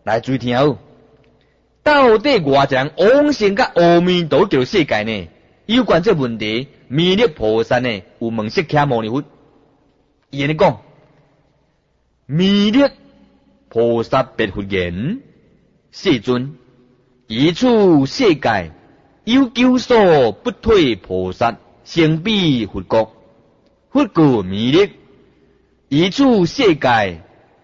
来注意听好，到底外一人往生甲阿弥陀佛世界呢？有关这问题，弥勒菩萨呢有问释迦牟尼佛，伊安尼讲：弥勒菩萨别佛言，世尊，一处世界有九所不退菩萨，成彼佛国。佛故弥勒，一处世界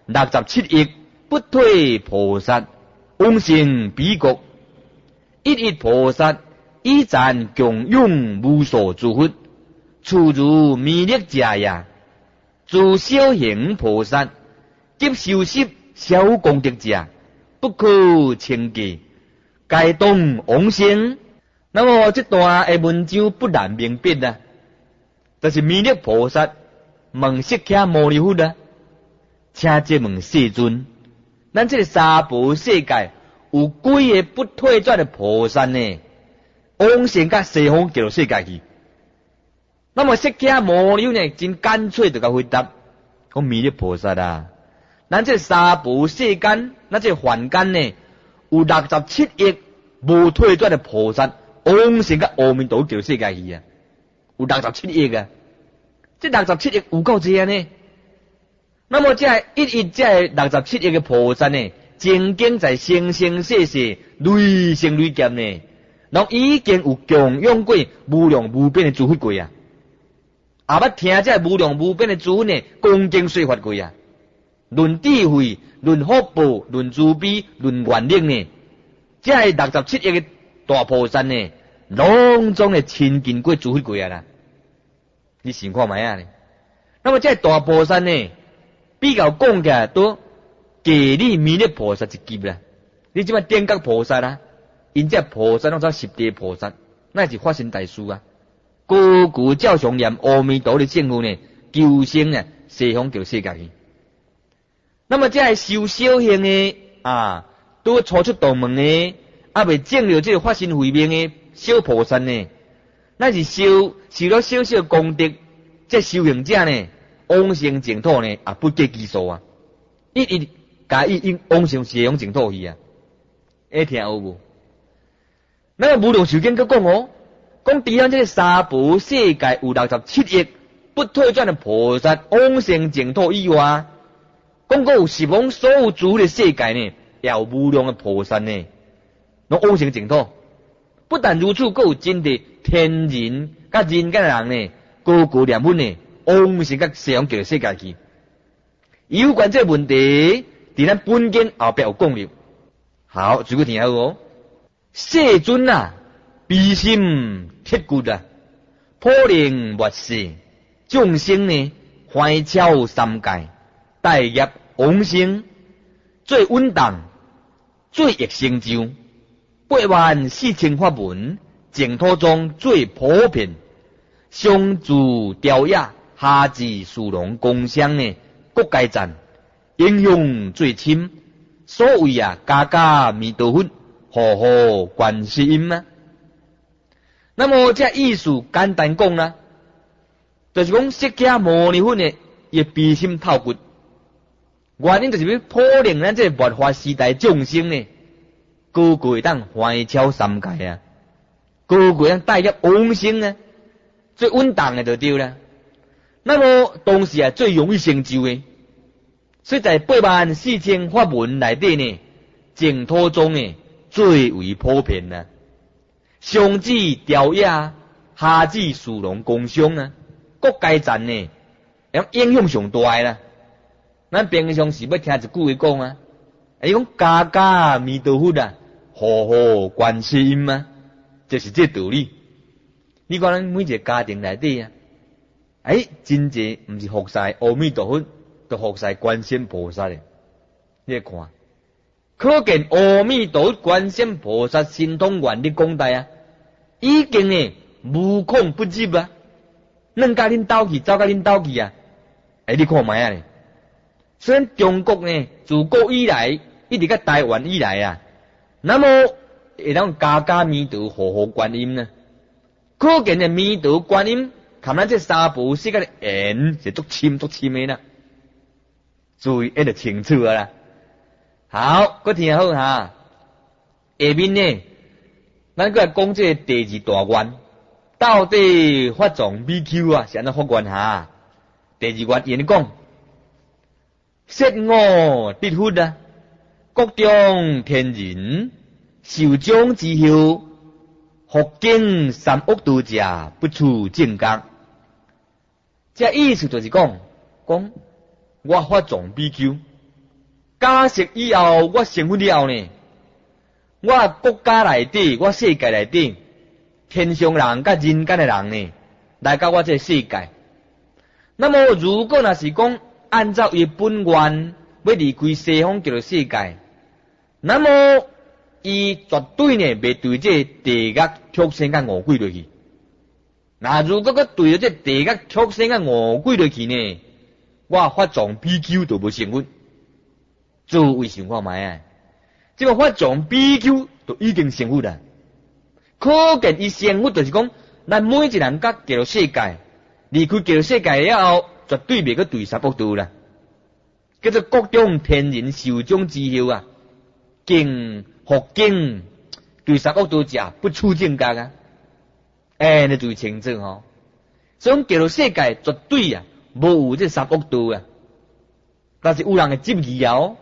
67亿不退菩萨，往生彼国。一亿菩萨以赞供养无所诸佛，处如弥勒者也。诸小行菩萨及修习小功德者，不可称计，该当往生。那么这段的文章不难明白啊，就是弥勒菩萨问释迦牟尼佛啊，请这问世尊，咱这个三宝世界有几个不退转的菩萨呢？往生到西方极乐世界去。那么释迦牟尼佛呢，真干脆就甲回答，讲弥勒菩萨啊，咱这三宝世间，咱这凡间呢，有67亿无退转的菩萨，往生到阿弥陀佛极乐世界去啊，有67亿啊，这67亿有够济啊呢。那么这一这67亿的菩萨呢，曾经在生生世世累生累劫呢，然后已经有供养过无量无边的诸佛过啊，也捌听这无量无边的诸佛呢恭敬说法过啊，论智慧、论福报、论慈悲、论愿力呢，这67亿的大菩萨呢，拢总的亲近过诸佛过啊啦。你想看卖啊呢？那么这大菩萨呢，比较讲起来都给你弥勒菩萨一级啦。你即摆点觉菩萨啦，因这菩萨拢做十地菩萨，那是发心大事啊。高举照常念阿弥陀的圣号呢，求生呢西方极乐世界去。那么这修小行的啊，都初出道门的，未证了这个发心慧命的小菩萨呢，那是修了小小功德，这修行者呢，往生净土呢，也不计其数啊！一甲伊往生西方净土去啊！会听有无？那个无量寿经佮讲哦，讲除了这个三宝世界有67亿不退转的菩萨往生净土以外，讲过有十方所有诸的世界呢，也有无量的菩萨呢，拢往生净土。不但如此，佮有真的天人甲人间的人呢，高举念佛呢，往生到西方极乐世界去。有关这问题，伫咱本经后壁有讲了。好，注意听好哦。世尊啊，悲心铁骨啊，普灵末世，众生呢，怀超三界，大业往生，最稳当，最易成就。84000法门，净土中最普遍，上至调雅，下至殊荣供香呢，各界赞，英雄最深，所谓啊，家家弥陀佛，户户观世音啊。那么这意思简单讲啦，就是讲释迦牟尼佛呢，也悲心透骨，原因就是要普令咱这末法时代众生呢，个个当怀超三界啊，个个当带入往生啊，最稳当的就对啦。那么当时啊，最容易成就的，所以在84000法门内底呢，净土中呢最为普遍啊。上至调雅，下至殊荣供香啊，各界赞呢，影响上大的啦。咱平常时要听一句话讲啊，伊讲家家弥陀佛啊，户户观世音啊，就是这道理。你看咱每一个家庭内底啊，真济毋是服侍阿弥陀佛，就服侍观世音菩萨的。你看，可见阿弥陀佛观世音菩萨神通愿力广大啊，已经呢无孔不入啊，恁甲恁斗去，走甲恁斗去啊！你看卖啊咧，虽然中国呢自古以来，一直到台湾以来啊，那么会当家家弥陀户户观音呢？可见的弥陀观音，看咱这三宝世界的缘是足深的啦，所以一直清楚啊啦。 好，搁听好哈。下面呢，咱搁来讲这第二大愿，到底法藏比丘啊是安怎发愿哈？第二愿言讲，摄我得佛啊，国中天人，受奖之后，复经3恶道者，不处正觉。这意思就是讲我法藏比丘，假释以后，我成佛了后呢，我国家内底，我世界内底，天上人甲人间的人呢，来到我这世界。那么如果若是讲按照伊本愿要离开西方叫做世界，那么伊绝对呢袂对这地狱、畜生甲恶鬼落去。那如果佮对着这地狱、畜生甲恶鬼落去呢，我法藏比丘都无成佛。诸位想看卖啊？这个法藏比丘都已经成佛啦，可见伊成佛就是讲，咱每一人甲极乐世界离开极乐世界了后，绝对袂去对3恶道啦。叫做各种天人受奖之后啊，复经对3恶道者不处正觉啊。你注意清楚吼。所以极乐世界绝对啊无有这3恶道啊，但是有人会执疑哦。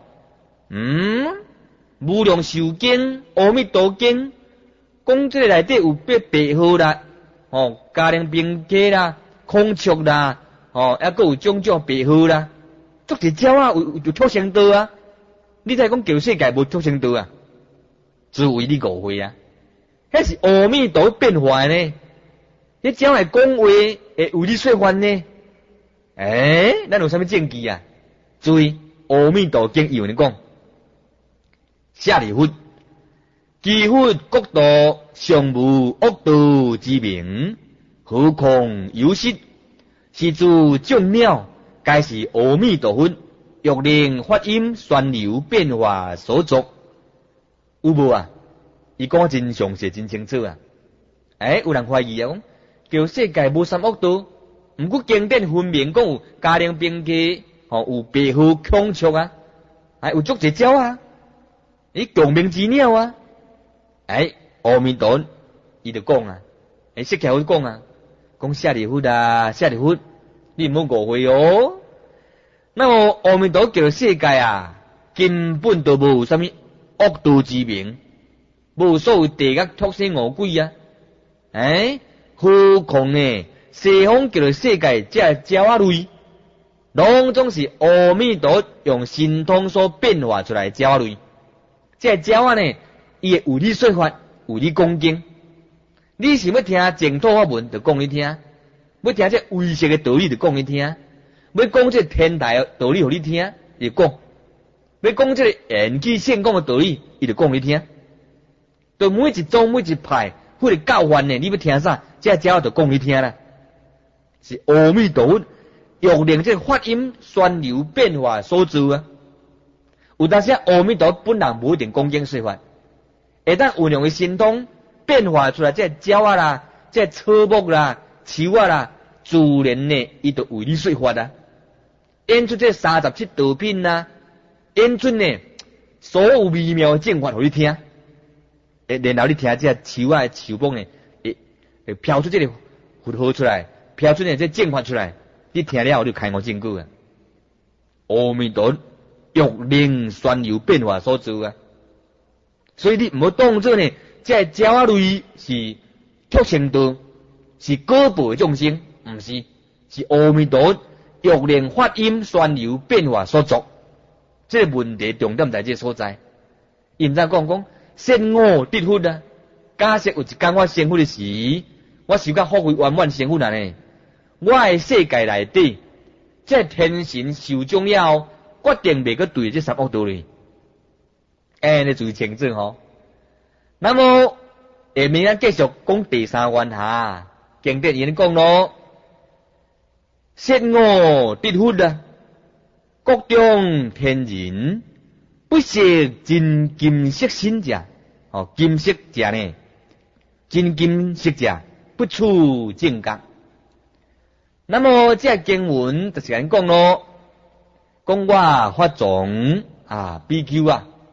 无量寿经、阿弥陀经，讲这个内底有白鹤啦，家庭兵家啦、孔雀啦，还佫有种种白鹤啦，足一鸟啊，有畜生道啊。你再讲极乐世界无畜生道啊，只为你误会啊。迄是阿弥陀变化呢，迄鸟会讲话，会为你说法呢。咱有啥物证据啊？注意，阿弥陀经有人讲。舍利弗，其佛国度尚无恶道之名，何况有失？是诸众鸟，皆是阿弥陀佛欲令法音旋流变化所作。有无啊？伊讲真详细、真清楚啊！有人怀疑啊，讲叫世界无3恶道，毋过经典分明讲有家庭兵家，有白鹤、孔雀啊，有足一鸟啊。共鸣之鸟啊！阿弥陀伊就讲啊，释迦佛讲啊，讲舍利弗啊，舍利弗，你唔好误会哦。那么阿弥陀叫世界啊，根本都无啥物恶道之名，无所谓地狱、畜生、恶鬼啊。何况呢？西方叫世界这鸟仔类，拢总是阿弥陀用神通所变化出来的鸟仔类。这鸟仔呢，伊会有你说法，有你讲经。你是要听净土法门，就讲你听；要听这唯识的道理，就讲你听；要讲这天台的道理，互你听，伊讲；要讲这个缘起现讲的道理，伊就讲你听。对每一种每一派或者教法呢，你要听啥？这鸟就讲你听啦。是阿弥陀佛欲令这法音旋流变化所造啊。有当时阿弥陀本人无一定讲经说法，会当运用伊神通变化出来，这鸟啊啦，这草木啦、树啊啦，自然呢，伊就为你说法啊。演出这37道品啊，演出呢所有微妙的正法互你听，然后你听这树啊、树木呢，会飘出这个佛号出来，飘出呢这正法出来，你听了后你就开悟证据啊。阿弥陀欲令旋流变化所造啊，所以你唔好当作呢，这鸟仔类是畜生道，是果报的众生，唔是，是阿弥陀欲令法音旋流变化所作。这个问题重点在这所在。因怎讲摄我得佛啊？假设有一天我成佛的时，我受到福慧圆满成佛了呢，我的世界内底，这天神受奖了后，决定袂去对这3恶道哩。你注意清楚吼。那么下面咱继续讲第3愿哈，经典已讲咯，摄我得佛啊，各种天人，不识真金色身者，金色者呢，真金色者不处正觉。那么这经文就是咱讲咯。讲我法藏比丘啊，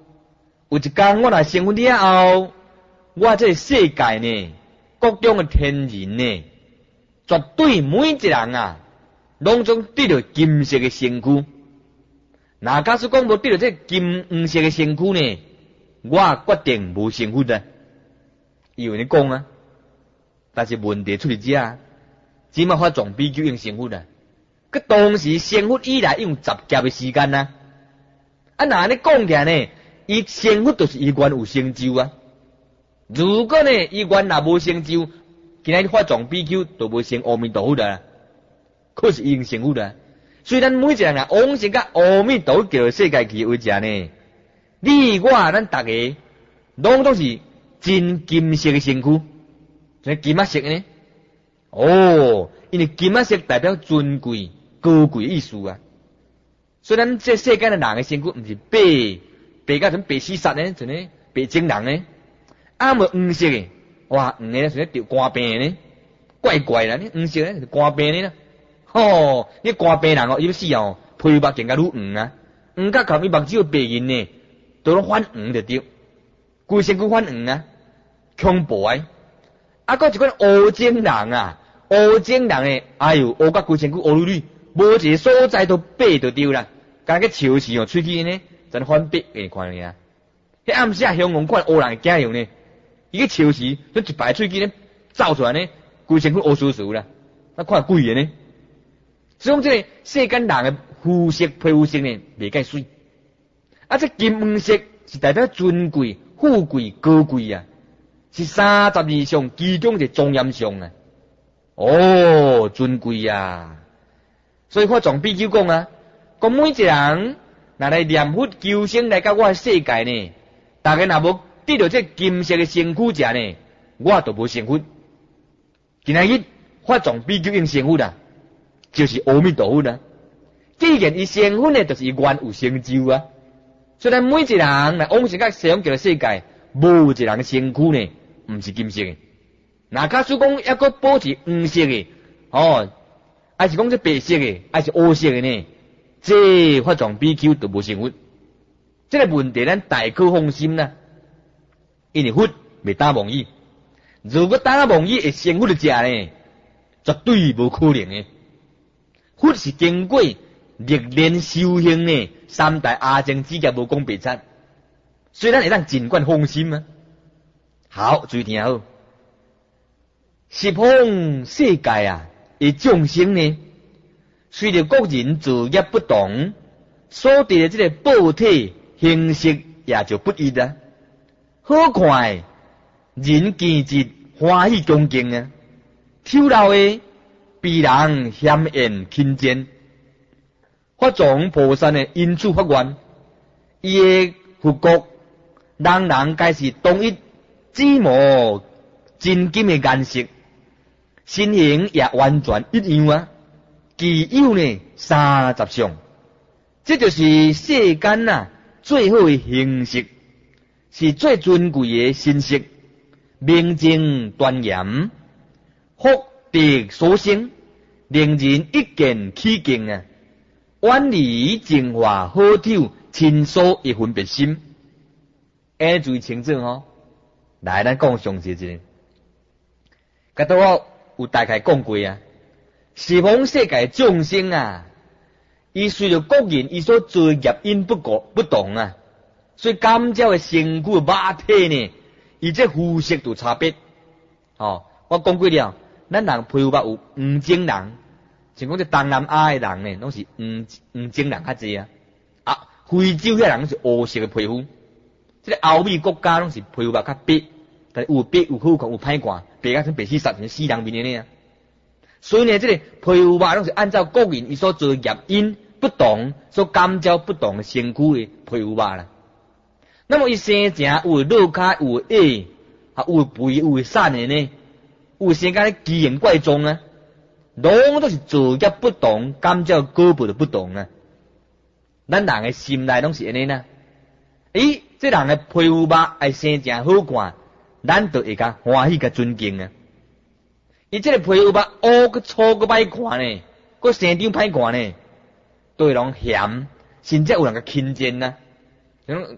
有一天我若成佛了后，我这个世界呢，各种的天人呢，绝对每一人啊，拢总得到金色的身躯。那假使讲无得到这金黄色的身躯呢，我决定无成佛啊。伊有人讲啊，但是问题出伫遮啊，只嘛法总比较用成佛啊。佮当时成佛以来用10劫的时间啊。啊，那安尼讲起来呢，伊成佛就是伊原有成就啊。如果呢，伊原若无成就，今仔日法总比丘都无成阿弥陀佛啦，可是伊用成佛啦。所以咱每一个人啊，往生甲阿弥陀佛叫世界去为者呢，你我咱大家拢都是真金色的身躯，所以金仔色呢？哦，因为金仔色代表尊贵、高贵的意思啊。所以咱这世间的人的身躯，毋是白甲像白死煞呢，像呢白精人呢，啊无黄色的，哇，黄的像得肝病呢，怪怪啦，你黄色呢是肝病呢啦。吼，你肝病人哦，伊要死哦，皮肤更加愈黄啊，黄甲靠伊目睭白银呢，都拢反黄就对，规身躯反黄啊，恐怖啊！啊，搁一款乌精人啊，乌精人诶，哎哟，乌甲规身躯乌绿绿，无一个所在都白就丢啦，敢个笑死哦，喙齿呢，真反白诶看呢啊！迄暗时啊，香港看乌人诶假样呢，伊个笑死，迄一排喙齿呢，走出来呢，规身躯乌酥酥啦，那看鬼诶呢！所以讲这个世间人的肤色、皮肤色呢，袂介水。啊，这金黄色是代表尊贵、富贵、高贵啊，是32项其中一个庄严相啊。哦，尊贵啊！所以我从比丘讲啊，讲每一个人若来念佛求生来到我的世界呢，大家若无得到这金色的身躯者呢，我都无成佛。今仔日我从比丘用成佛啦。就是阿弥陀佛啦。既然伊成佛呢，就是伊原有成就啊。所以咱每一个人来往生到西方极乐世界，无一个人的身躯呢，毋是金色的。那假使讲抑个保持黄色的，哦，还是讲这白色的，还是乌色的呢？这法藏比丘都无成佛。这个问题咱大可放心啦，因为佛未打妄语。如果打妄语会成佛的者呢，绝对无可能的。佛是经过历练修行呢，3代阿僧只甲无讲白贼，所以咱会当尽管放心啊。好，注意听好，十方世界啊，的众生呢，随着各人造业不同，所得的这个报体形式也就不一啊。好看人见之欢喜恭敬啊，丑陋的被人嫌厌轻贱，法藏菩萨的因此发愿，伊的佛国人人皆是同一紫磨真金的颜色，身形也完全一样啊。具有呢30相，这就是世间啊最好的形式，是最尊贵的形式，明净端严，福德所生，令人一见起敬啊！远离净化好丑亲疏的分别心。下注意清楚吼，来咱讲详细一个。甲倒我有大概讲过啊，十方世界众生啊，伊随着各人伊所造业因不同啊，所以感召的身躯肉体呢，伊这肤色都差别。哦，我讲过了。咱人皮肤有黄种人，像讲这东南亚的人呢，拢是黄种人较济啊。啊，非洲遐人是乌色的皮肤，这个欧美国家拢是皮肤较白，但是有白有好看有歹看，白甲像白死煞像死人面的呢。所以呢，这个皮肤拢是按照各人伊所做业因不同，所感召不同的身躯的皮肤啦。那么伊生正有肉脚有矮，啊有肥有瘦的呢。有时间奇形怪状啊，拢都是造业不同，感召果报就不同啊。咱人的心内拢是安尼呐。诶，这人的皮肤肉爱生正好看，咱就会甲欢喜甲尊敬啊。伊这个皮肤肉乌个粗个歹看呢，个生长歹看呢，都会拢嫌，甚至有人甲轻贱呐。像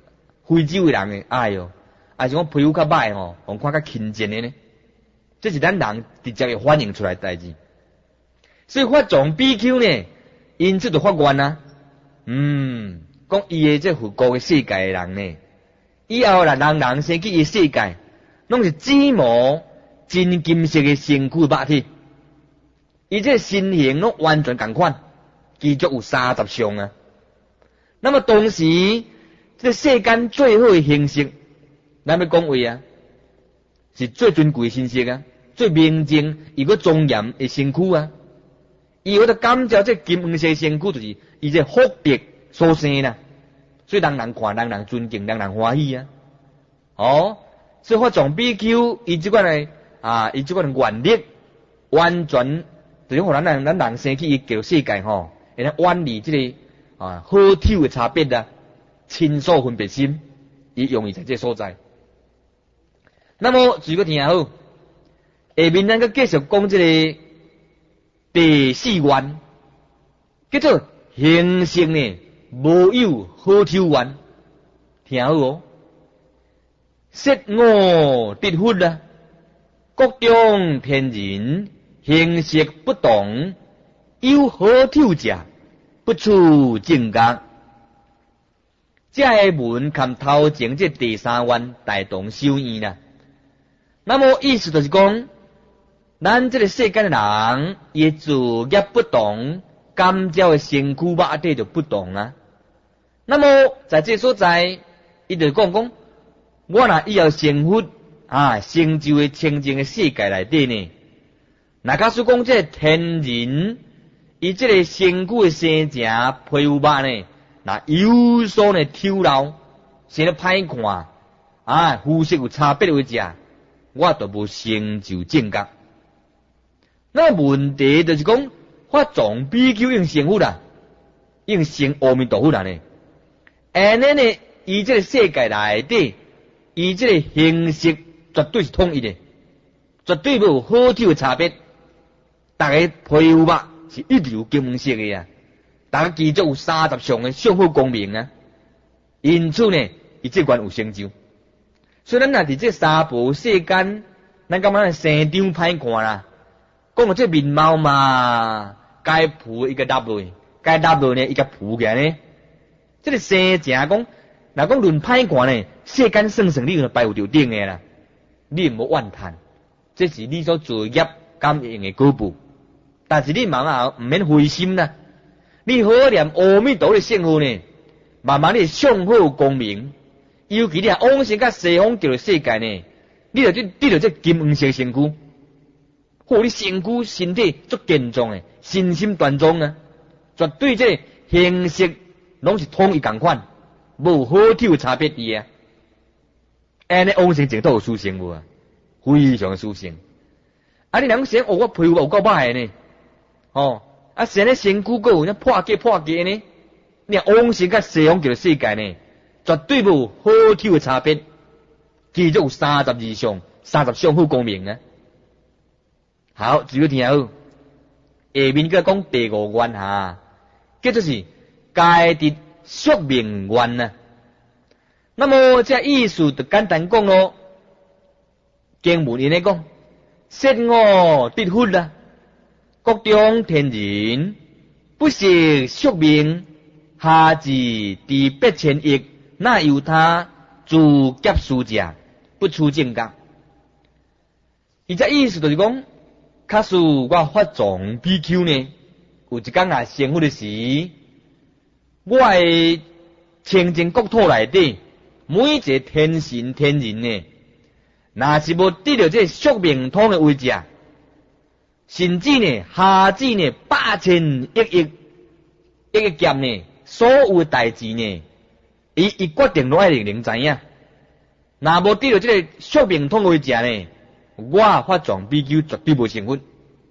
非洲的人诶，哎哟，还是讲皮肤较歹吼，互看较亲近的呢。这是咱人直接会反映出来的代志。所以法藏比丘呢，因此就发愿啊，讲伊诶这复古诶世界诶人呢，以后啦，人生去伊世界，拢是紫毛真金色诶身躯肉体，伊这身形拢完全共款，其足有30相啊。那么同时，这世间最好诶形式，咱要讲话啊，是最尊贵形式啊，最明净伊个庄严诶身躯啊。伊有得感召这金黄色身躯，就是伊这福德所生啦，所以人人看，人人尊敬，人人欢喜啊。所以法藏比丘伊即款诶伊即款诶愿力，完全就是互咱人生去伊叫世界吼，会当远离即个好丑诶差别啊，亲疏分别心，伊用意在这所在。那么如果听好，下面咱个继续讲即个第4愿，叫做形色呢无有好丑愿，听好哦。色我得佛啊，各中天人形色不同，有好丑者，不处正觉。这个文含头前这第3愿大同小异啦。那么意思就是讲，咱这个世间的人，伊自业不同，感召的身躯肉体就不同啊。那么在这所在，伊就讲，我若以后成佛成就的清净的世界内底呢，那假使讲这天人，伊这个身躯的生成皮肤肉呢，那有所呢丑陋，生得歹看肤色有差别为者，我都无成就正觉。那问题就是讲，法藏比丘用成佛啦，用成阿弥陀佛啦呢。安尼呢，伊这个世界内底，伊这个形式绝对是统一的，绝对无好丑的差别。大家皮肤肉是一流金黄色的啊，大家其中有30相的相好光明啊。因此呢，伊这关有成就。所以咱若伫这三宝世间，咱感觉生张歹看啦。讲到这面貌嘛，该浮一个搭落，该搭落呢一个浮起来呢。这个生成讲，若讲论歹看呢，世间算你就排有着顶的啦，你毋好怨叹，这是你所作业感应的果报。但是你毋免灰心啦，你好好念阿弥陀佛的圣号呢，慢慢你上好光明。尤其你往生甲西方极乐世界呢，你着这金黄色身躯。你身躯身体足健壮诶，身心端庄啊，绝对这形色拢是统一共款，无好丑差别伫啊。安尼往生净土有殊胜无啊？非常殊胜。你人想我皮肤有够歹呢？生咧身躯个有那破格呢？你往生甲西方极乐世界呢，绝对无好丑诶差别，其中有32相，30相好光明啊。好，只要听好。下面个讲第5愿叫做是皆得宿命愿啊。那么这意思就简单讲咯。经文因咧讲，色我得佛啊，各中天人不识宿命，下至第8,000亿，那由他自劫数者，不出正觉。伊这意思就是讲。假使我法藏比丘呢，有一天成佛的时，我的清净国土内底，每一个天神天人呢，若是无得到这宿命通的位置，甚至呢下至呢8,000亿劫呢，所有的代志呢，伊决定拢一定知影。若无得到这个宿命通的位置呢，我法藏比丘绝对无成佛。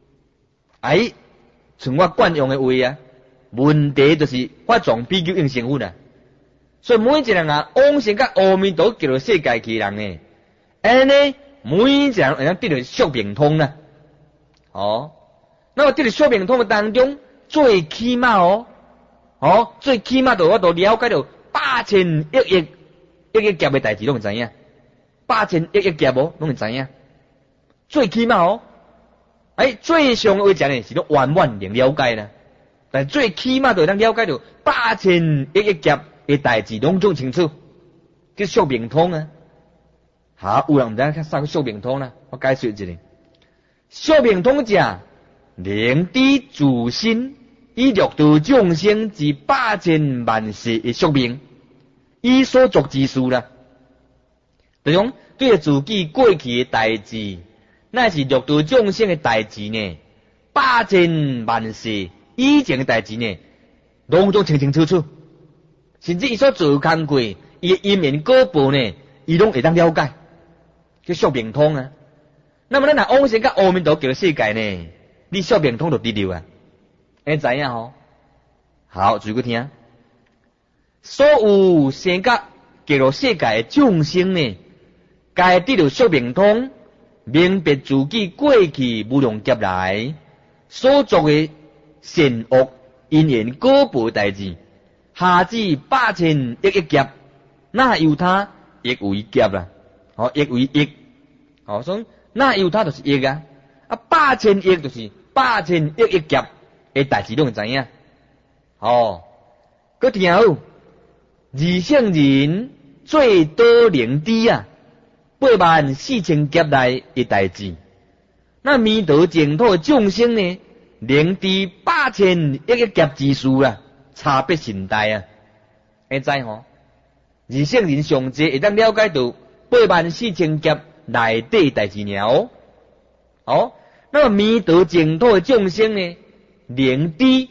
像我惯用的话啊，问题就是法藏比丘用成佛啊。所以每一个人往生甲阿弥陀极乐世界去人呢，安尼每一个人会当得到宿命通啦。那么得到宿命通的当中，最起码最起码我都了解到8,000亿亿亿劫的代志拢会知影，8000亿亿劫无拢会知影。最起码哦，最上的话讲呢是拢完完能了解啦，但最起码就能了解到8000亿亿劫的代志拢总清楚，叫宿命通啊。好，有人唔知影啥叫宿命通啦，我解说一下。宿命通者，灵知自身以六道众生之8000万世的宿命，以所作之事啦。就讲对自己过去的代志，乃是六道众生的代志呢，8000万世以前的代志呢，拢总清清楚楚。甚至伊所做工过，伊的因缘果报呢，伊拢会当了解，叫宿命通啊。那么咱若往生甲阿弥陀佛世界呢，你宿命通就得了啊，会知影吼？好，注意听。所有生甲极乐世界的众生呢，该得到宿命通，明白自己过去无量劫来所作的善恶因缘果报代志，下至8000亿亿劫，那由他亿为劫啦，亿为亿，所以那由他就是亿啊，8000亿就是8000亿亿劫的代志，拢会知影。佮听好，二圣人最多灵知啊，84000劫来的代志。那弥陀净土的众生呢，灵知8000亿亿劫之事啦，差别甚大啊！会知吼？二圣人上济会当了解到84000劫内底代志了。那么弥陀净土的众生呢，灵知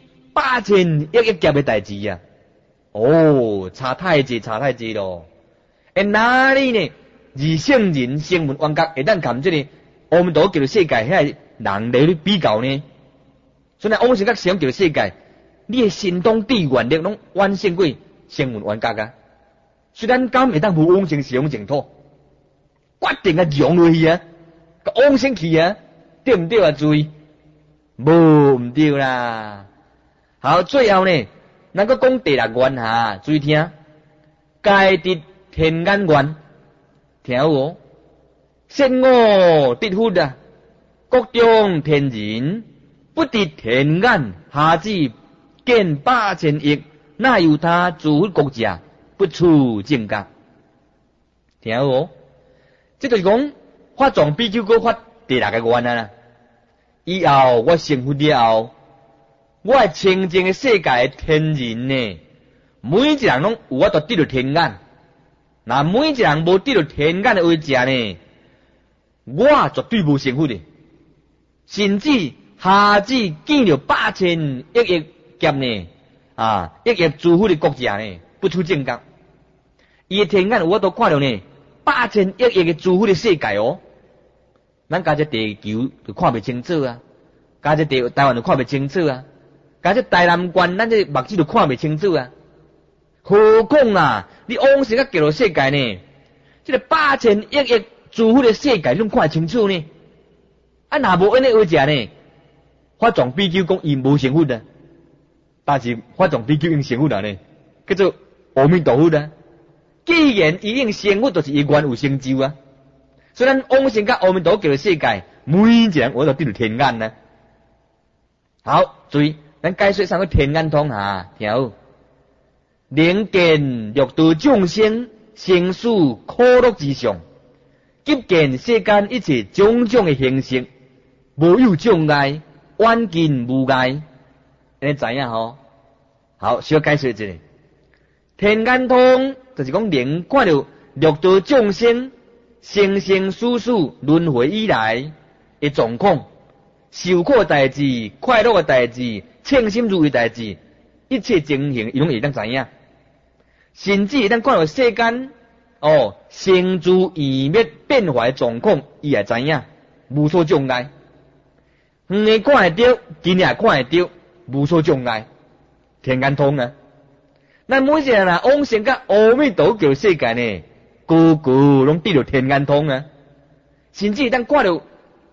8000亿亿劫的代志啊！差太济咯！哪里呢？二圣人声闻缘觉会当含这个阿弥陀佛世界遐人来比较呢？所以往生甲上极世界，你的心中地愿力拢完胜过声闻缘觉啊！虽然敢会当无往生上净土，决定啊用落去啊，甲往生去啊，对唔对啊？注意，无唔对啦。好，最后呢，咱个讲第六愿哈，注意听，该得天眼愿，听好哦。善恶得福啊，各种天人不得天眼，下至见8000亿，那由他自福国家不出正觉。听好哦，这就是讲法藏比丘搁发第六个愿啊。以后我成佛了后，我清净的世界的天人呢，每一人拢有法度得到天眼。那每一人无得到天眼的位置呢，我绝对无成佛的。甚至下至见了8000亿亿劫呢，亿亿诸佛的国家呢，不出正觉。伊的天眼有法度看到呢，8000亿亿的诸佛的世界哦。咱家这地球就看不清楚啊，家这台湾就看不清楚啊，家这台南县咱这目睭就看不清楚啊。何况啊，你往生到极乐世界呢，这个8000亿亿诸佛的世界，你拢看得清楚呢？若无安尼为者呢？法藏比丘讲伊无成佛啊，但是法藏比丘应成佛啊呢，叫做阿弥陀佛啊。既然伊应成佛，就是伊愿有成就啊。所以咱往生到阿弥陀佛的世界，每一人我都得到天眼啊。好，注意，咱解说上个天眼通哈，听好。能见六道众生生死苦乐之相，即见世间一切种种的形式，无有障碍，远近无碍。你知影吼？好，小解说一下。天眼通就是讲能看到六道众生生生死死轮回以来的状况，受苦的代志、快乐的代志、称心如意的代志，一切情形伊拢会当知影。甚至会当看到世间生住异灭变化的状况，伊也知影，无所障碍。远的看会到，近也看会到，无所障碍。天眼通啊！咱每一个人往生到阿弥陀佛世界呢，个个拢得到天眼通啊！甚至会当看到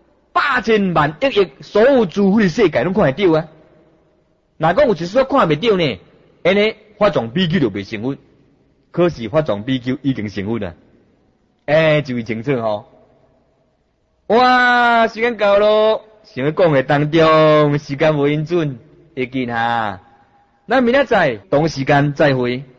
8000万亿亿所有诸佛的世界拢看会到啊！若讲有一丝看袂到呢，安尼法藏比丘就袂成佛。 考试法状比丘已经成佛了。注意清楚吼。哇，时间到咯，想要讲的当中，时间无允准，会见哈。咱明仔载同时间再会。